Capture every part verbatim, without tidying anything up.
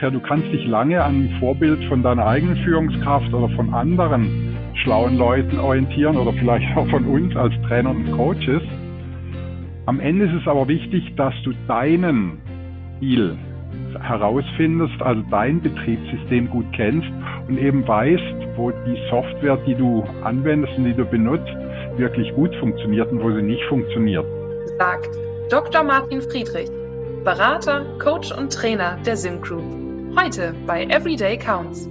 Ja, du kannst dich lange an einem Vorbild von deiner eigenen Führungskraft oder von anderen schlauen Leuten orientieren oder vielleicht auch von uns als Trainer und Coaches. Am Ende ist es aber wichtig, dass du deinen Stil herausfindest, also dein Betriebssystem gut kennst und eben weißt, wo die Software, die du anwendest und die du benutzt, wirklich gut funktioniert und wo sie nicht funktioniert. Sagt Doktor Martin Friedrich, Berater, Coach und Trainer der Sim Group. Heute bei Everyday Counts.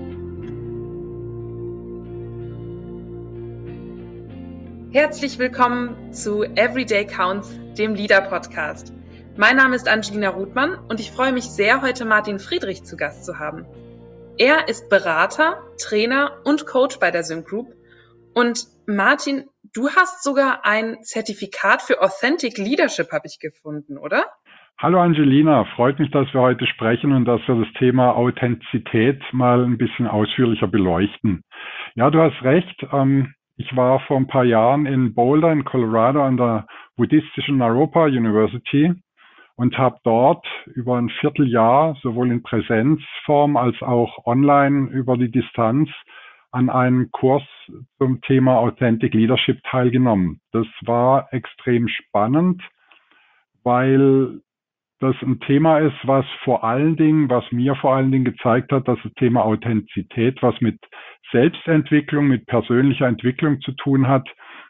Herzlich willkommen zu Everyday Counts, dem Leader-Podcast. Mein Name ist Angelina Ruthmann und ich freue mich sehr, heute Martin Friedrich zu Gast zu haben. Er ist Berater, Trainer und Coach bei der Sim Group. Und Martin, du hast sogar ein Zertifikat für Authentic Leadership, habe ich gefunden, oder? Hallo Angelina, freut mich, dass wir heute sprechen und dass wir das Thema Authentizität mal ein bisschen ausführlicher beleuchten. Ja, du hast recht. Ähm, ich war vor ein paar Jahren in Boulder in Colorado an der buddhistischen Naropa University und habe dort über ein Vierteljahr sowohl in Präsenzform als auch online über die Distanz an einem Kurs zum Thema Authentic Leadership teilgenommen. Das war extrem spannend, weil das ein Thema ist, was vor allen Dingen, was mir vor allen Dingen gezeigt hat, dass das Thema Authentizität was mit Selbstentwicklung, mit persönlicher Entwicklung zu tun hat.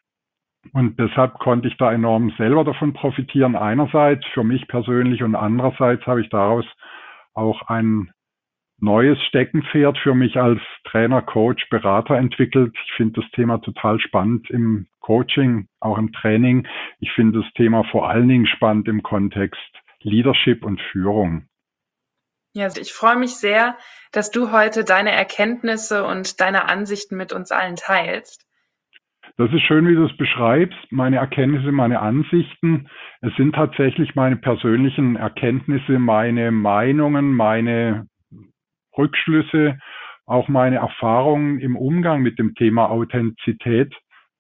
Und deshalb konnte ich da enorm selber davon profitieren, einerseits für mich persönlich und andererseits habe ich daraus auch ein neues Steckenpferd für mich als Trainer, Coach, Berater entwickelt. Ich finde das Thema total spannend im Coaching, auch im Training. Ich finde das Thema vor allen Dingen spannend im Kontext Leadership und Führung. Ja, also ich freue mich sehr, dass du heute deine Erkenntnisse und deine Ansichten mit uns allen teilst. Das ist schön, wie du es beschreibst. Meine Erkenntnisse, meine Ansichten. Es sind tatsächlich meine persönlichen Erkenntnisse, meine Meinungen, meine Rückschlüsse, auch meine Erfahrungen im Umgang mit dem Thema Authentizität.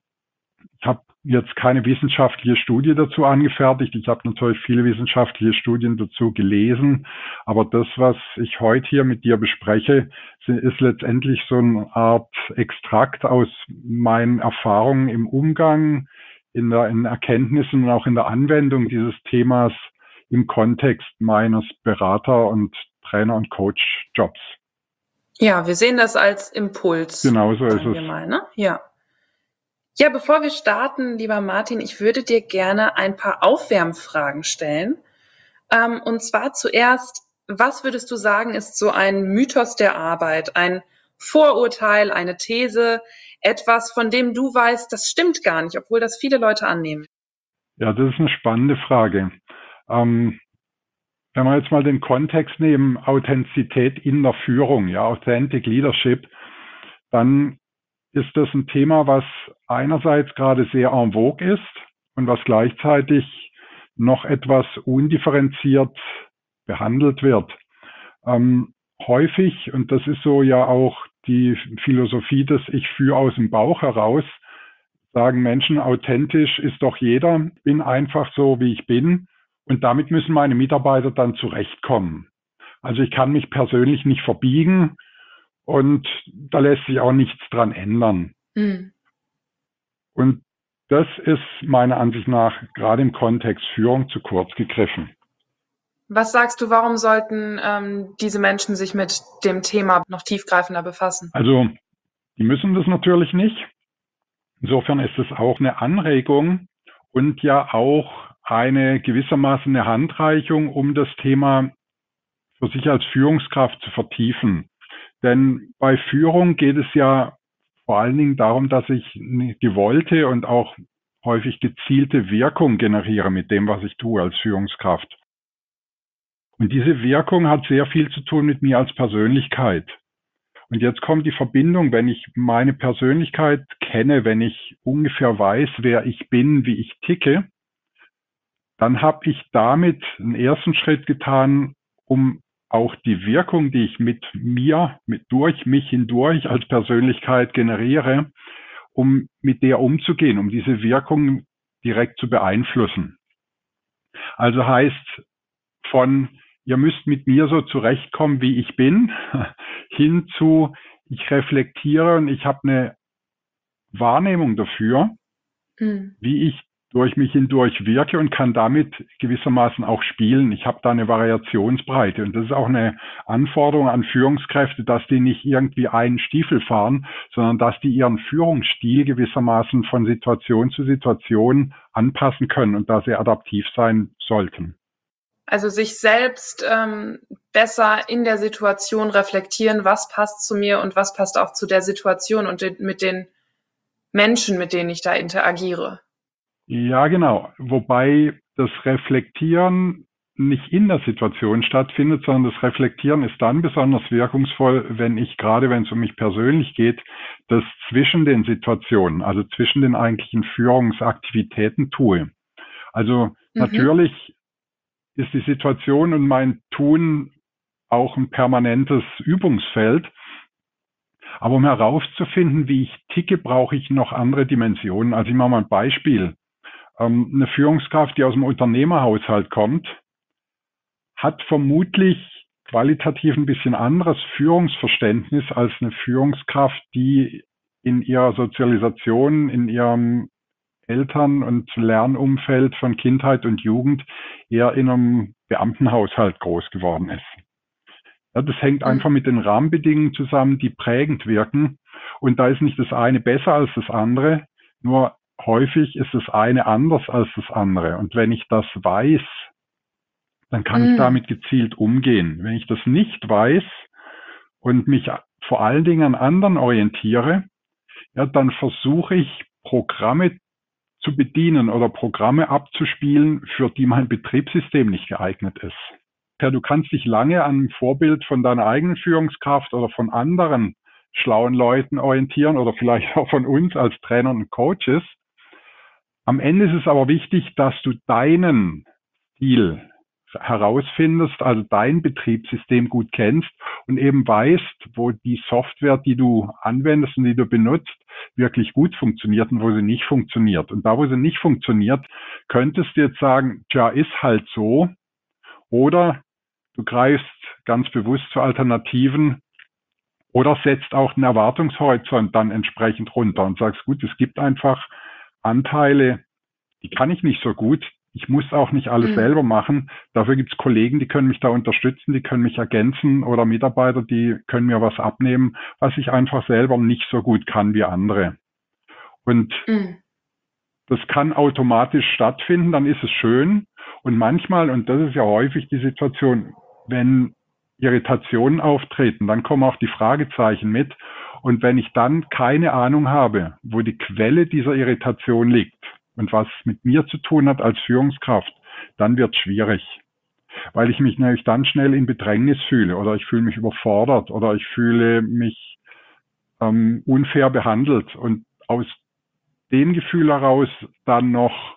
Ich habe jetzt keine wissenschaftliche Studie dazu angefertigt. Ich habe natürlich viele wissenschaftliche Studien dazu gelesen, aber das, was ich heute hier mit dir bespreche, ist letztendlich so eine Art Extrakt aus meinen Erfahrungen im Umgang, in der in Erkenntnissen und auch in der Anwendung dieses Themas im Kontext meines Berater- und Trainer- und Coach-Jobs. Ja, wir sehen das als Impuls. Genau so ist sagen wir es. mal, ne? Ja. Ja, bevor wir starten, lieber Martin, ich würde dir gerne ein paar Aufwärmfragen stellen. Ähm, und zwar zuerst, was würdest du sagen, ist so ein Mythos der Arbeit, ein Vorurteil, eine These, etwas, von dem du weißt, das stimmt gar nicht, obwohl das viele Leute annehmen? Ja, das ist eine spannende Frage. Ähm, wenn wir jetzt mal den Kontext nehmen, Authentizität in der Führung, ja, Authentic Leadership, dann ist das ein Thema, was einerseits gerade sehr en vogue ist und was gleichzeitig noch etwas undifferenziert behandelt wird. Ähm, häufig, und das ist so ja auch die Philosophie des Ich führe aus dem Bauch heraus, sagen Menschen, authentisch ist doch jeder, bin einfach so, wie ich bin. Und damit müssen meine Mitarbeiter dann zurechtkommen. Also ich kann mich persönlich nicht verbiegen und da lässt sich auch nichts dran ändern. Mhm. Und das ist meiner Ansicht nach gerade im Kontext Führung zu kurz gegriffen. Was sagst du, warum sollten ähm, diese Menschen sich mit dem Thema noch tiefgreifender befassen? Also die müssen das natürlich nicht. Insofern ist es auch eine Anregung und ja auch eine gewissermaßen eine Handreichung, um das Thema für sich als Führungskraft zu vertiefen. Denn bei Führung geht es ja vor allen Dingen darum, dass ich eine gewollte und auch häufig gezielte Wirkung generiere mit dem, was ich tue als Führungskraft. Und diese Wirkung hat sehr viel zu tun mit mir als Persönlichkeit. Und jetzt kommt die Verbindung, wenn ich meine Persönlichkeit kenne, wenn ich ungefähr weiß, wer ich bin, wie ich ticke, dann habe ich damit einen ersten Schritt getan, um auch die Wirkung, die ich mit mir, mit durch mich hindurch als Persönlichkeit generiere, um mit der umzugehen, um diese Wirkung direkt zu beeinflussen. Also heißt von ihr müsst mit mir so zurechtkommen, wie ich bin, hin zu, ich reflektiere und ich habe eine Wahrnehmung dafür, Mhm. wie ich durch mich hindurch wirke und kann damit gewissermaßen auch spielen. Ich habe da eine Variationsbreite und das ist auch eine Anforderung an Führungskräfte, dass die nicht irgendwie einen Stiefel fahren, sondern dass die ihren Führungsstil gewissermaßen von Situation zu Situation anpassen können und da sehr adaptiv sein sollten. Also sich selbst ähm, besser in der Situation reflektieren, was passt zu mir und was passt auch zu der Situation und den, mit den Menschen, mit denen ich da interagiere. Ja, genau. Wobei das Reflektieren nicht in der Situation stattfindet, sondern das Reflektieren ist dann besonders wirkungsvoll, wenn ich, gerade wenn es um mich persönlich geht, das zwischen den Situationen, also zwischen den eigentlichen Führungsaktivitäten tue. Also Mhm. natürlich ist die Situation und mein Tun auch ein permanentes Übungsfeld. Aber um herauszufinden, wie ich ticke, brauche ich noch andere Dimensionen. Also ich mache mal ein Beispiel. Ähm, eine Führungskraft, die aus dem Unternehmerhaushalt kommt, hat vermutlich qualitativ ein bisschen anderes Führungsverständnis als eine Führungskraft, die in ihrer Sozialisation, in ihrem Eltern- und Lernumfeld von Kindheit und Jugend eher in einem Beamtenhaushalt groß geworden ist. Ja, das hängt einfach Mhm. mit den Rahmenbedingungen zusammen, die prägend wirken. Und da ist nicht das eine besser als das andere, nur häufig ist das eine anders als das andere. Und wenn ich das weiß, dann kann ich Mhm. damit gezielt umgehen. Wenn ich das nicht weiß und mich vor allen Dingen an anderen orientiere, ja, dann versuche ich Programme zu bedienen oder Programme abzuspielen, für die mein Betriebssystem nicht geeignet ist. Ja, du kannst dich lange an einem Vorbild von deiner eigenen Führungskraft oder von anderen schlauen Leuten orientieren oder vielleicht auch von uns als Trainern und Coaches. Am Ende ist es aber wichtig, dass du deinen Stil herausfindest, also dein Betriebssystem gut kennst und eben weißt, wo die Software, die du anwendest und die du benutzt, wirklich gut funktioniert und wo sie nicht funktioniert. Und da, wo sie nicht funktioniert, könntest du jetzt sagen, tja, ist halt so. Oder du greifst ganz bewusst zu Alternativen oder setzt auch den Erwartungshorizont dann entsprechend runter und sagst, gut, es gibt einfach Anteile, die kann ich nicht so gut. Ich muss auch nicht alles Mhm. selber machen. Dafür gibt es Kollegen, die können mich da unterstützen, die können mich ergänzen oder Mitarbeiter, die können mir was abnehmen, was ich einfach selber nicht so gut kann wie andere. Und Mhm. das kann automatisch stattfinden, dann ist es schön. Und manchmal, und das ist ja häufig die Situation, wenn Irritationen auftreten, dann kommen auch die Fragezeichen mit. Und wenn ich dann keine Ahnung habe, wo die Quelle dieser Irritation liegt und was mit mir zu tun hat als Führungskraft, dann wird es schwierig, weil ich mich nämlich dann schnell in Bedrängnis fühle oder ich fühle mich überfordert oder ich fühle mich ähm, unfair behandelt. Und aus dem Gefühl heraus dann noch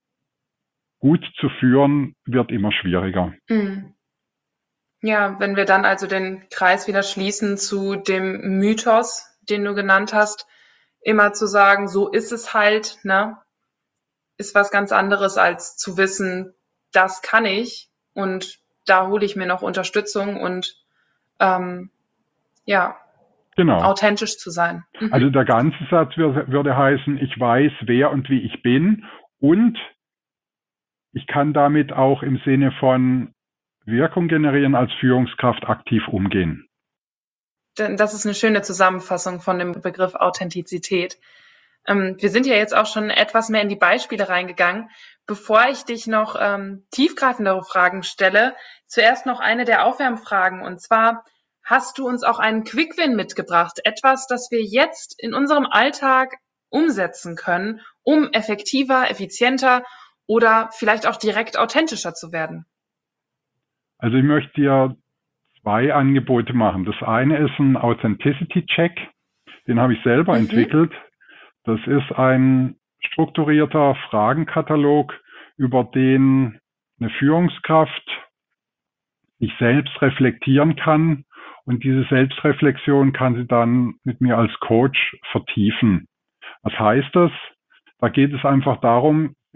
gut zu führen, wird immer schwieriger. Mhm. Ja, wenn wir dann also den Kreis wieder schließen zu dem Mythos, den du genannt hast, immer zu sagen, so ist es halt, ne, ist was ganz anderes als zu wissen, das kann ich und da hole ich mir noch Unterstützung und ähm, ja, Genau. authentisch zu sein. Also Mhm. der ganze Satz würde heißen, ich weiß, wer und wie ich bin und ich kann damit auch im Sinne von Wirkung generieren als Führungskraft aktiv umgehen. Das ist eine schöne Zusammenfassung von dem Begriff Authentizität. Ähm, wir sind ja jetzt auch schon etwas mehr in die Beispiele reingegangen. Bevor ich dich noch ähm, tiefgreifendere Fragen stelle, zuerst noch eine der Aufwärmfragen. Und zwar, hast du uns auch einen Quick-Win mitgebracht? Etwas, das wir jetzt in unserem Alltag umsetzen können, um effektiver, effizienter oder vielleicht auch direkt authentischer zu werden? Also ich möchte dir zwei Angebote machen. Das eine ist ein Authenticity-Check, den habe ich selber Mhm. entwickelt. Das ist ein strukturierter Fragenkatalog, über den eine Führungskraft sich selbst reflektieren kann und diese Selbstreflexion kann sie dann mit mir als Coach vertiefen. Was heißt das? Da geht es einfach darum,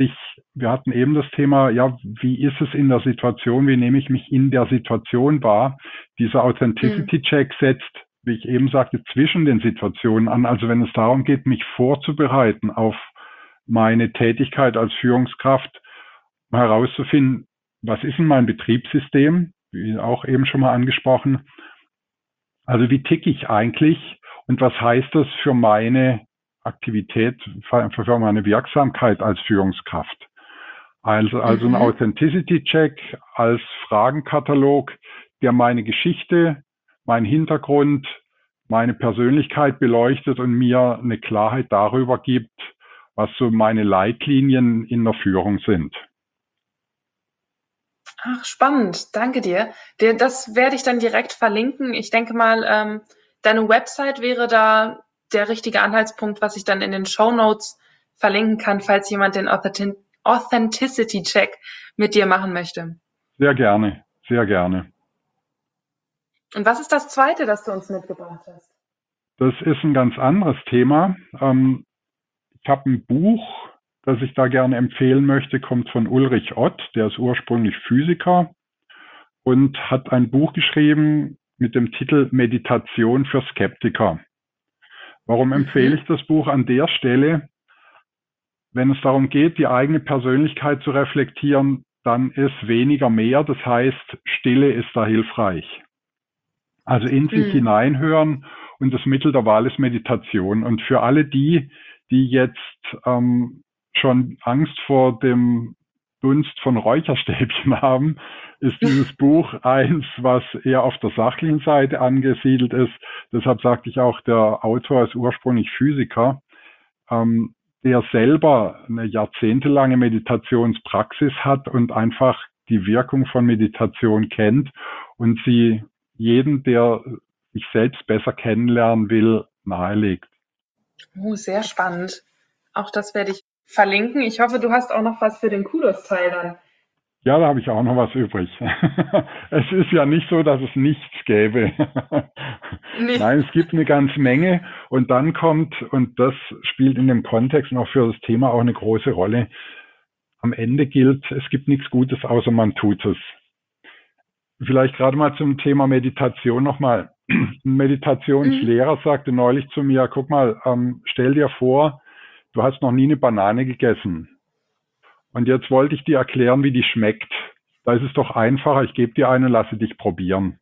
sich, wir hatten eben das Thema, ja, wie ist es in der Situation, wie nehme ich mich in der Situation wahr? Dieser Authenticity-Check setzt, wie ich eben sagte, zwischen den Situationen an. Also wenn es darum geht, mich vorzubereiten auf meine Tätigkeit als Führungskraft, um herauszufinden, was ist denn mein Betriebssystem, wie auch eben schon mal angesprochen. Also wie ticke ich eigentlich und was heißt das für meine Aktivität, für meine Wirksamkeit als Führungskraft? Also, also ein Mhm. Authenticity-Check als Fragenkatalog, der meine Geschichte, meinen Hintergrund, meine Persönlichkeit beleuchtet und mir eine Klarheit darüber gibt, was so meine Leitlinien in der Führung sind. Ach, spannend. Danke dir. Der, das werde ich dann direkt verlinken. Ich denke mal, ähm, deine Website wäre da der richtige Anhaltspunkt, was ich dann in den Shownotes verlinken kann, falls jemand den Authentic- Authenticity-Check mit dir machen möchte. Sehr gerne, sehr gerne. Und was ist das Zweite, das du uns mitgebracht hast? Das ist ein ganz anderes Thema. Ähm, ich habe ein Buch, das ich da gerne empfehlen möchte, kommt von Ulrich Ott, der ist ursprünglich Physiker und hat ein Buch geschrieben mit dem Titel Meditation für Skeptiker. Warum empfehle ich Mhm. das Buch an der Stelle? Wenn es darum geht, die eigene Persönlichkeit zu reflektieren, dann ist weniger mehr. Das heißt, Stille ist da hilfreich. Also in sich Mhm. hineinhören und das Mittel der Wahl ist Meditation. Und für alle die, die jetzt ähm, schon Angst vor dem Dunst von Räucherstäbchen haben, ist dieses Buch eins, was eher auf der sachlichen Seite angesiedelt ist. Deshalb sagte ich auch, der Autor ist ursprünglich Physiker, ähm, der selber eine jahrzehntelange Meditationspraxis hat und einfach die Wirkung von Meditation kennt und sie jeden, der sich selbst besser kennenlernen will, nahelegt. Oh, sehr spannend. Auch das werde ich verlinken. Ich hoffe, du hast auch noch was für den Kudos-Teil dann. Ja, da habe ich auch noch was übrig. Es ist ja nicht so, dass es nichts gäbe. Nee. Nein, es gibt eine ganze Menge und dann kommt, und das spielt in dem Kontext und auch für das Thema auch eine große Rolle, am Ende gilt, es gibt nichts Gutes, außer man tut es. Vielleicht gerade mal zum Thema Meditation nochmal. Ein Mhm. Meditationslehrer sagte neulich zu mir, guck mal, ähm, stell dir vor, du hast noch nie eine Banane gegessen. Und jetzt wollte ich dir erklären, wie die schmeckt. Da ist es doch einfacher, ich gebe dir eine und lasse dich probieren.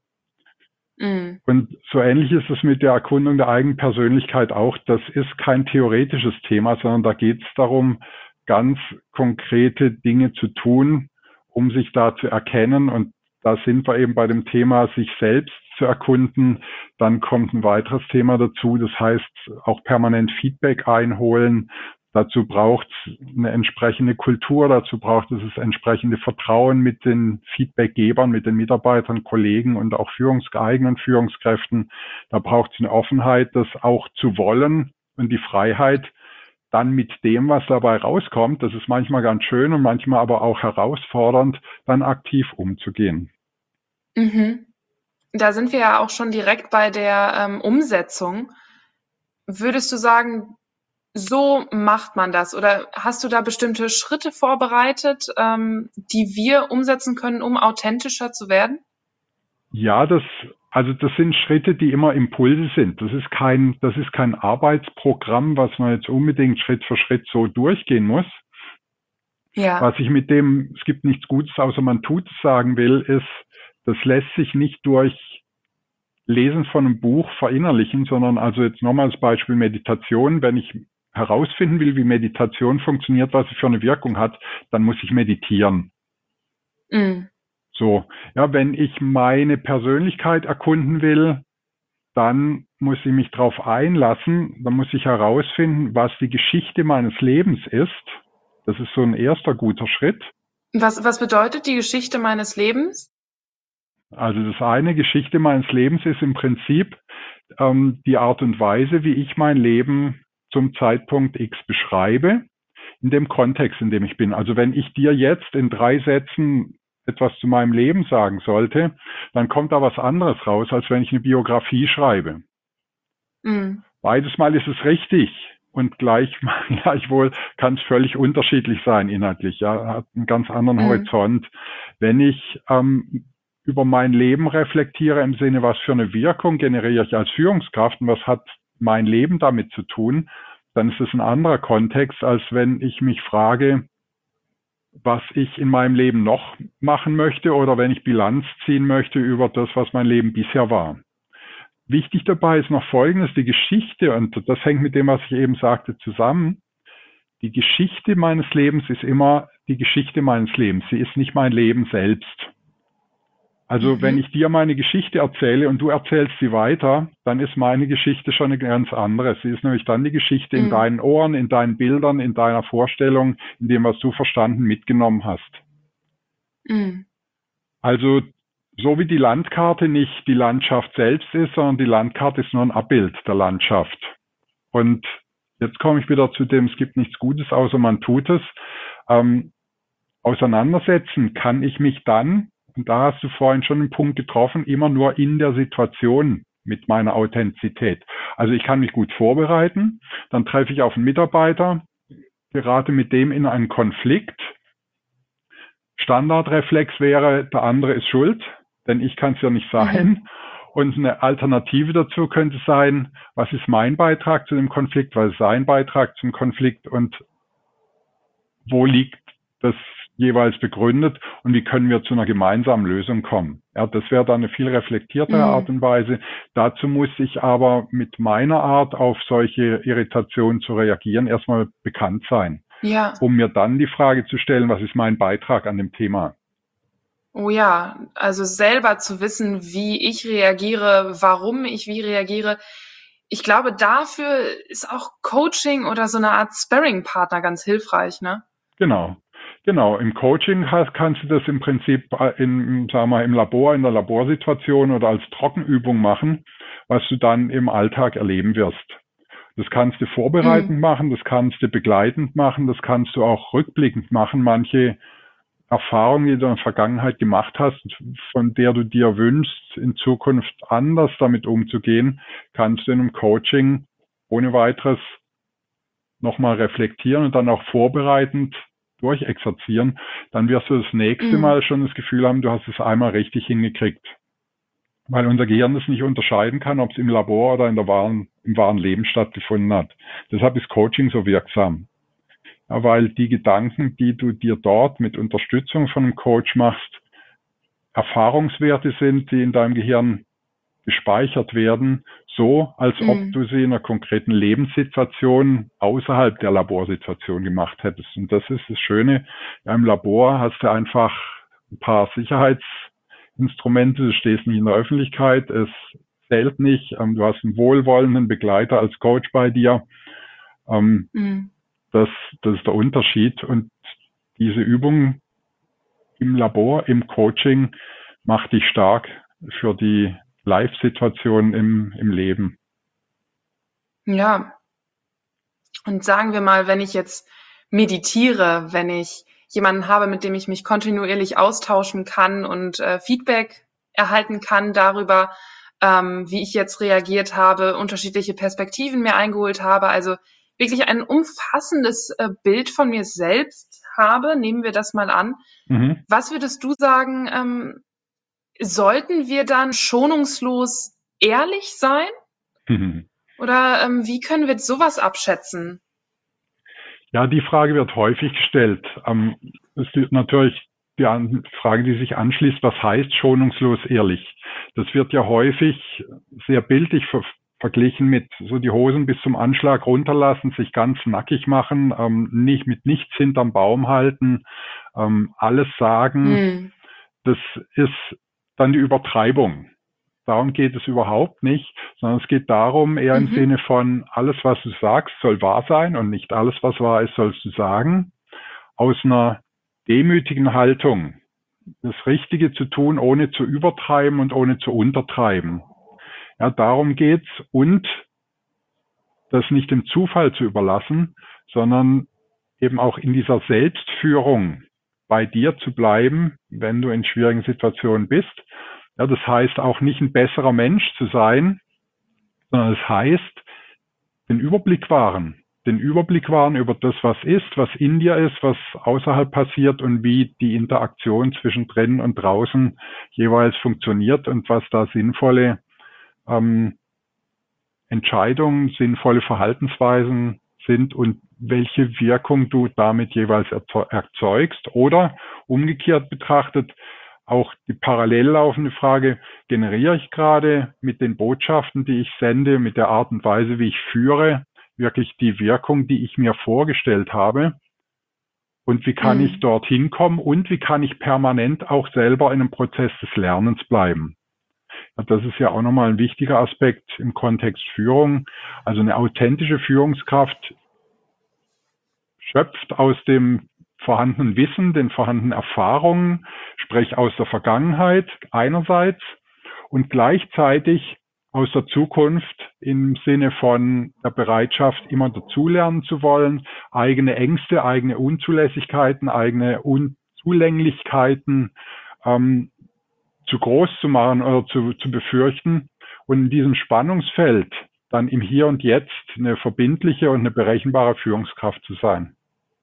Mhm. Und so ähnlich ist es mit der Erkundung der eigenen Persönlichkeit auch. Das ist kein theoretisches Thema, sondern da geht es darum, ganz konkrete Dinge zu tun, um sich da zu erkennen. Und da sind wir eben bei dem Thema, sich selbst zu erkunden. Dann kommt ein weiteres Thema dazu, das heißt auch permanent Feedback einholen. Dazu braucht es eine entsprechende Kultur, dazu braucht es das entsprechende Vertrauen mit den Feedbackgebern, mit den Mitarbeitern, Kollegen und auch führungseigenen Führungskräften. Da braucht es eine Offenheit, das auch zu wollen und die Freiheit, dann mit dem, was dabei rauskommt, das ist manchmal ganz schön und manchmal aber auch herausfordernd, dann aktiv umzugehen. Mhm. Da sind wir ja auch schon direkt bei der ähm, Umsetzung. Würdest du sagen, so macht man das? Oder hast du da bestimmte Schritte vorbereitet, ähm, die wir umsetzen können, um authentischer zu werden? Ja, das, also das sind Schritte, die immer Impulse sind. Das ist kein, das ist kein Arbeitsprogramm, was man jetzt unbedingt Schritt für Schritt so durchgehen muss. Ja. Was ich mit dem, es gibt nichts Gutes, außer man tut es, sagen will, ist, das lässt sich nicht durch Lesen von einem Buch verinnerlichen, sondern also jetzt nochmal als Beispiel Meditation. Wenn ich herausfinden will, wie Meditation funktioniert, was sie für eine Wirkung hat, dann muss ich meditieren. Mhm. So, ja, wenn ich meine Persönlichkeit erkunden will, dann muss ich mich darauf einlassen, dann muss ich herausfinden, was die Geschichte meines Lebens ist. Das ist so ein erster guter Schritt. Was, was bedeutet die Geschichte meines Lebens? Also das eine, Geschichte meines Lebens ist im Prinzip ähm, die Art und Weise, wie ich mein Leben zum Zeitpunkt X beschreibe, in dem Kontext, in dem ich bin. Also wenn ich dir jetzt in drei Sätzen etwas zu meinem Leben sagen sollte, dann kommt da was anderes raus, als wenn ich eine Biografie schreibe. Mhm. Beides Mal ist es richtig. und gleich, gleichwohl kann es völlig unterschiedlich sein inhaltlich, ja, hat einen ganz anderen Mhm. Horizont. Wenn ich ähm, über mein Leben reflektiere im Sinne, was für eine Wirkung generiere ich als Führungskraft und was hat mein Leben damit zu tun, dann ist es ein anderer Kontext, als wenn ich mich frage, was ich in meinem Leben noch machen möchte oder wenn ich Bilanz ziehen möchte über das, was mein Leben bisher war. Wichtig dabei ist noch Folgendes, die Geschichte, und das hängt mit dem, was ich eben sagte, zusammen. Die Geschichte meines Lebens ist immer die Geschichte meines Lebens. Sie ist nicht mein Leben selbst. Also Mhm. wenn ich dir meine Geschichte erzähle und du erzählst sie weiter, dann ist meine Geschichte schon eine ganz andere. Sie ist nämlich dann die Geschichte in Mhm. deinen Ohren, in deinen Bildern, in deiner Vorstellung, in dem, was du verstanden, mitgenommen hast. Mhm. Also so wie die Landkarte nicht die Landschaft selbst ist, sondern die Landkarte ist nur ein Abbild der Landschaft. Und jetzt komme ich wieder zu dem, es gibt nichts Gutes, außer man tut es. Ähm, auseinandersetzen kann ich mich dann, und da hast du vorhin schon einen Punkt getroffen, immer nur in der Situation mit meiner Authentizität. Also ich kann mich gut vorbereiten, dann treffe ich auf einen Mitarbeiter, gerate mit dem in einen Konflikt. Standardreflex wäre, der andere ist schuld, denn ich kann es ja nicht sein. Mhm. Und eine Alternative dazu könnte sein, was ist mein Beitrag zu dem Konflikt, was ist sein Beitrag zum Konflikt und wo liegt das jeweils begründet und wie können wir zu einer gemeinsamen Lösung kommen. Ja, das wäre dann eine viel reflektiertere Mhm. Art und Weise. Dazu muss ich aber mit meiner Art auf solche Irritationen zu reagieren erstmal bekannt sein, Ja. um mir dann die Frage zu stellen, was ist mein Beitrag an dem Thema? Oh ja, also selber zu wissen, wie ich reagiere, warum ich wie reagiere. Ich glaube, dafür ist auch Coaching oder so eine Art Sparring-Partner ganz hilfreich, ne? Genau. Genau, im Coaching hast, kannst du das im Prinzip in, sagen wir, im Labor, in der Laborsituation oder als Trockenübung machen, was du dann im Alltag erleben wirst. Das kannst du vorbereitend Mhm. machen, das kannst du begleitend machen, das kannst du auch rückblickend machen. Manche Erfahrungen, die du in der Vergangenheit gemacht hast, von der du dir wünschst, in Zukunft anders damit umzugehen, kannst du in einem Coaching ohne weiteres nochmal reflektieren und dann auch vorbereitend durchexerzieren. Dann wirst du das nächste Mhm. Mal schon das Gefühl haben, du hast es einmal richtig hingekriegt. Weil unser Gehirn das nicht unterscheiden kann, ob es im Labor oder in der wahren, im wahren Leben stattgefunden hat. Deshalb ist Coaching so wirksam. Ja, weil die Gedanken, die du dir dort mit Unterstützung von einem Coach machst, Erfahrungswerte sind, die in deinem Gehirn gespeichert werden, so als ob Mhm. du sie in einer konkreten Lebenssituation außerhalb der Laborsituation gemacht hättest. Und das ist das Schöne. Ja, im Labor hast du einfach ein paar Sicherheitsinstrumente, du stehst nicht in der Öffentlichkeit, es zählt nicht, ähm, du hast einen wohlwollenden Begleiter als Coach bei dir. Ähm, Mhm. das, das ist der Unterschied. Und diese Übung im Labor, im Coaching macht dich stark für die Live-Situation im, im Leben. Ja. Und sagen wir mal, wenn ich jetzt meditiere, wenn ich jemanden habe, mit dem ich mich kontinuierlich austauschen kann und äh, Feedback erhalten kann darüber, ähm, wie ich jetzt reagiert habe, unterschiedliche Perspektiven mir eingeholt habe, also wirklich ein umfassendes äh, Bild von mir selbst habe, nehmen wir das mal an. Mhm. Was würdest du sagen, ähm, sollten wir dann schonungslos ehrlich sein? Mhm. Oder ähm, wie können wir sowas abschätzen? Ja, die Frage wird häufig gestellt. Ähm, es ist natürlich die An Frage, die sich anschließt, was heißt schonungslos ehrlich? Das wird ja häufig sehr bildlich ver verglichen mit so die Hosen bis zum Anschlag runterlassen, sich ganz nackig machen, ähm, nicht mit nichts hinterm Baum halten, ähm, alles sagen. Hm. Das ist dann die Übertreibung. Darum geht es überhaupt nicht, sondern es geht darum, eher im Mhm. Sinne von, alles, was du sagst, soll wahr sein und nicht alles, was wahr ist, sollst du sagen. Aus einer demütigen Haltung, das Richtige zu tun, ohne zu übertreiben und ohne zu untertreiben. Ja, darum geht's und das nicht dem Zufall zu überlassen, sondern eben auch in dieser Selbstführung bei dir zu bleiben, wenn du in schwierigen Situationen bist. Ja, das heißt auch nicht ein besserer Mensch zu sein, sondern es heißt, den Überblick wahren, den Überblick wahren über das, was ist, was in dir ist, was außerhalb passiert und wie die Interaktion zwischen drinnen und draußen jeweils funktioniert und was da sinnvolle ähm, Entscheidungen, sinnvolle Verhaltensweisen sind und welche Wirkung du damit jeweils erzeugst. Oder umgekehrt betrachtet, auch die parallel laufende Frage, generiere ich gerade mit den Botschaften, die ich sende, mit der Art und Weise, wie ich führe, wirklich die Wirkung, die ich mir vorgestellt habe? Und wie kann mhm. ich dorthin kommen? Und wie kann ich permanent auch selber in einem Prozess des Lernens bleiben? Das ist ja auch nochmal ein wichtiger Aspekt im Kontext Führung. Also eine authentische Führungskraft schöpft aus dem vorhandenen Wissen, den vorhandenen Erfahrungen, sprich aus der Vergangenheit einerseits und gleichzeitig aus der Zukunft im Sinne von der Bereitschaft, immer dazulernen zu wollen, eigene Ängste, eigene Unzulässigkeiten, eigene Unzulänglichkeiten ähm, zu groß zu machen oder zu, zu befürchten und in diesem Spannungsfeld dann im Hier und Jetzt eine verbindliche und eine berechenbare Führungskraft zu sein.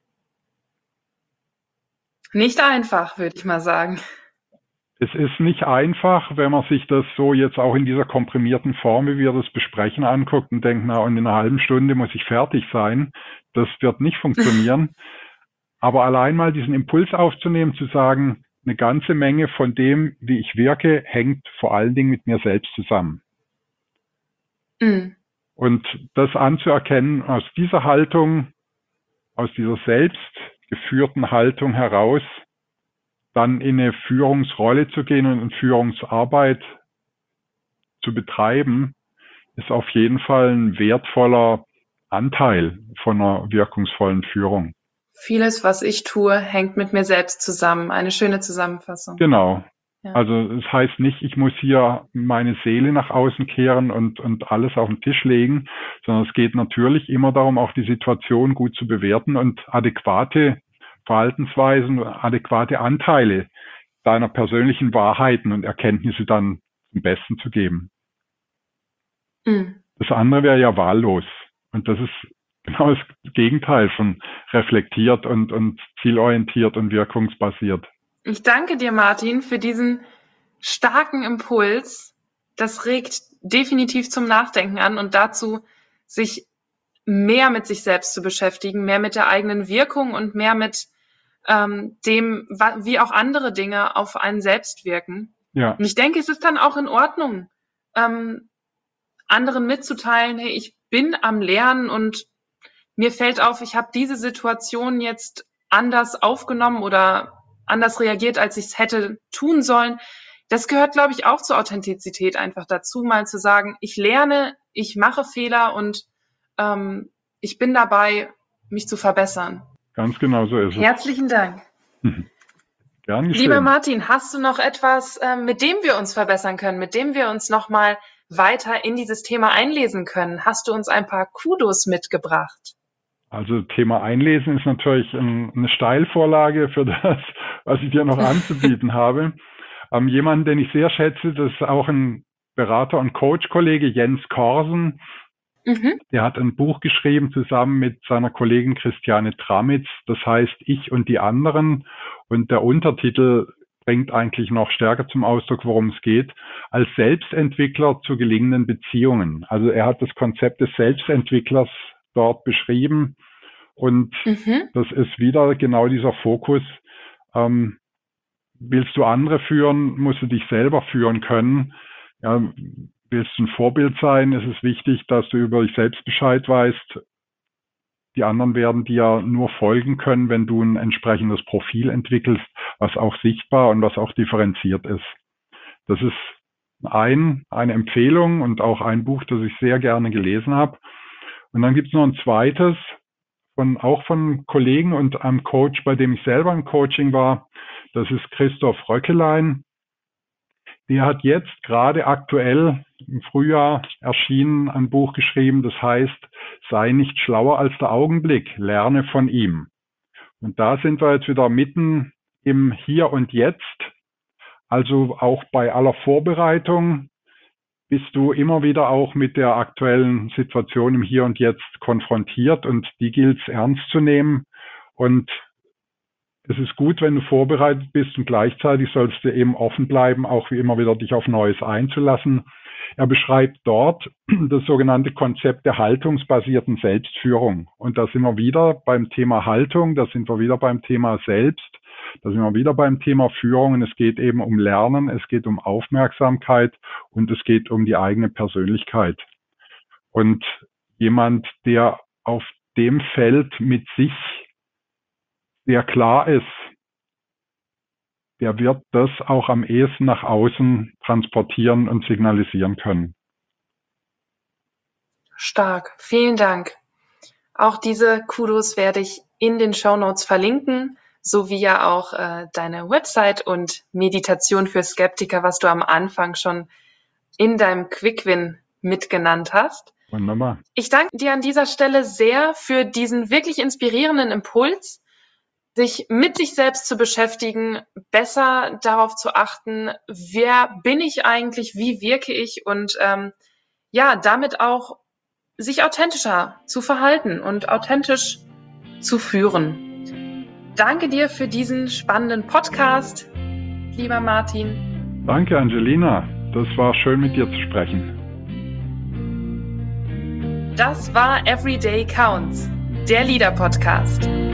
Nicht einfach, würde ich mal sagen. Es ist nicht einfach, wenn man sich das so jetzt auch in dieser komprimierten Form, wie wir das besprechen, anguckt und denkt, na, und in einer halben Stunde muss ich fertig sein. Das wird nicht funktionieren. Aber allein mal diesen Impuls aufzunehmen, zu sagen, eine ganze Menge von dem, wie ich wirke, hängt vor allen Dingen mit mir selbst zusammen. Mhm. Und das anzuerkennen, aus dieser Haltung, aus dieser selbst geführten Haltung heraus, dann in eine Führungsrolle zu gehen und Führungsarbeit zu betreiben, ist auf jeden Fall ein wertvoller Anteil von einer wirkungsvollen Führung. Vieles, was ich tue, hängt mit mir selbst zusammen. Eine schöne Zusammenfassung. Genau. Ja. Also es heißt nicht, ich muss hier meine Seele nach außen kehren und, und alles auf den Tisch legen, sondern es geht natürlich immer darum, auch die Situation gut zu bewerten und adäquate Verhaltensweisen, adäquate Anteile deiner persönlichen Wahrheiten und Erkenntnisse dann zum Besten zu geben. Mhm. Das andere wäre ja wahllos. Und das ist genau das Gegenteil von reflektiert und, und zielorientiert und wirkungsbasiert. Ich danke dir, Martin, für diesen starken Impuls. Das regt definitiv zum Nachdenken an und dazu, sich mehr mit sich selbst zu beschäftigen, mehr mit der eigenen Wirkung und mehr mit ähm, dem, wie auch andere Dinge auf einen selbst wirken. Ja. Und ich denke, es ist dann auch in Ordnung, ähm, anderen mitzuteilen, hey, ich bin am Lernen und mir fällt auf, ich habe diese Situation jetzt anders aufgenommen oder anders reagiert, als ich es hätte tun sollen. Das gehört, glaube ich, auch zur Authentizität einfach dazu, mal zu sagen, ich lerne, ich mache Fehler und ähm, ich bin dabei, mich zu verbessern. Ganz genau so ist es. Herzlichen Dank. Mhm. Gern geschehen. Lieber Martin, hast du noch etwas, äh, mit dem wir uns verbessern können, mit dem wir uns nochmal weiter in dieses Thema einlesen können? Hast du uns ein paar Kudos mitgebracht? Also Thema Einlesen ist natürlich ein, eine Steilvorlage für das, was ich dir noch anzubieten habe. Ähm, jemanden, den ich sehr schätze, das ist auch ein Berater und Coach-Kollege, Jens Korsen. Mhm. Der hat ein Buch geschrieben zusammen mit seiner Kollegin Christiane Tramitz, das heißt Ich und die anderen. Und der Untertitel bringt eigentlich noch stärker zum Ausdruck, worum es geht, als Selbstentwickler zu gelingenden Beziehungen. Also er hat das Konzept des Selbstentwicklers dort beschrieben und Mhm. das ist wieder genau dieser Fokus. Ähm, willst du andere führen, musst du dich selber führen können. Ja, willst du ein Vorbild sein, ist es wichtig, dass du über dich selbst Bescheid weißt. Die anderen werden dir nur folgen können, wenn du ein entsprechendes Profil entwickelst, was auch sichtbar und was auch differenziert ist. Das ist ein, eine Empfehlung und auch ein Buch, das ich sehr gerne gelesen habe. Und dann gibt es noch ein zweites, von, auch von Kollegen und einem Coach, bei dem ich selber im Coaching war. Das ist Christoph Röckelein. Der hat jetzt gerade aktuell im Frühjahr erschienen ein Buch geschrieben, das heißt, sei nicht schlauer als der Augenblick, lerne von ihm. Und da sind wir jetzt wieder mitten im Hier und Jetzt, also auch bei aller Vorbereitung bist du immer wieder auch mit der aktuellen Situation im Hier und Jetzt konfrontiert und die gilt es ernst zu nehmen. Und es ist gut, wenn du vorbereitet bist und gleichzeitig sollst du eben offen bleiben, auch wie immer wieder dich auf Neues einzulassen. Er beschreibt dort das sogenannte Konzept der haltungsbasierten Selbstführung. Und da sind wir wieder beim Thema Haltung, da sind wir wieder beim Thema Selbst, da sind wir wieder beim Thema Führung. Und es geht eben um Lernen, es geht um Aufmerksamkeit und es geht um die eigene Persönlichkeit. Und jemand, der auf dem Feld mit sich sehr klar ist, der wird das auch am ehesten nach außen transportieren und signalisieren können. Stark, vielen Dank. Auch diese Kudos werde ich in den Shownotes verlinken, sowie ja auch äh, deine Website und Meditation für Skeptiker, was du am Anfang schon in deinem Quick-Win mitgenannt hast. Wunderbar. Ich danke dir an dieser Stelle sehr für diesen wirklich inspirierenden Impuls, sich mit sich selbst zu beschäftigen, besser darauf zu achten, wer bin ich eigentlich, wie wirke ich und ähm, ja, damit auch sich authentischer zu verhalten und authentisch zu führen. Danke dir für diesen spannenden Podcast, lieber Martin. Danke, Angelina. Das war schön, mit dir zu sprechen. Das war Everyday Counts, der Leader-Podcast.